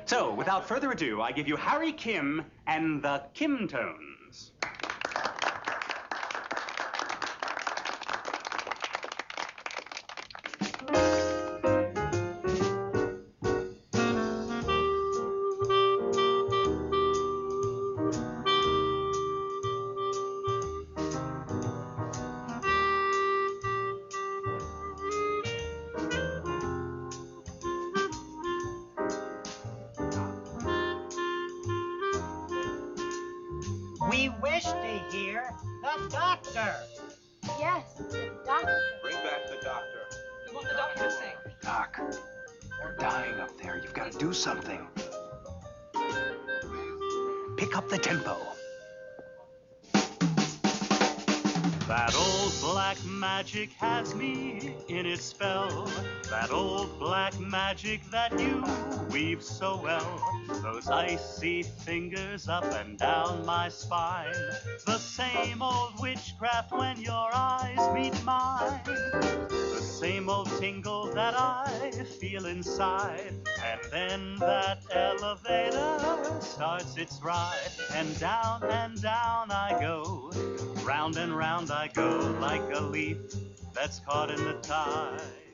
So, without further ado, I give you Harry Kim and the Kim Tones. We wish to hear the doctor. Yes, the doctor. Bring back the doctor. We want the doctor to sing. Doc, they're dying up there. You've got to do something. Pick up the tempo. That old black magic has me in its spell. That old black magic that you weave so well. Those icy fingers up and down my spine. The same old witchcraft when your eyes meet mine. The same old tingle that I feel inside. And then that elevator starts its ride. And down I go. Round and round I go like a leaf that's caught in the tide.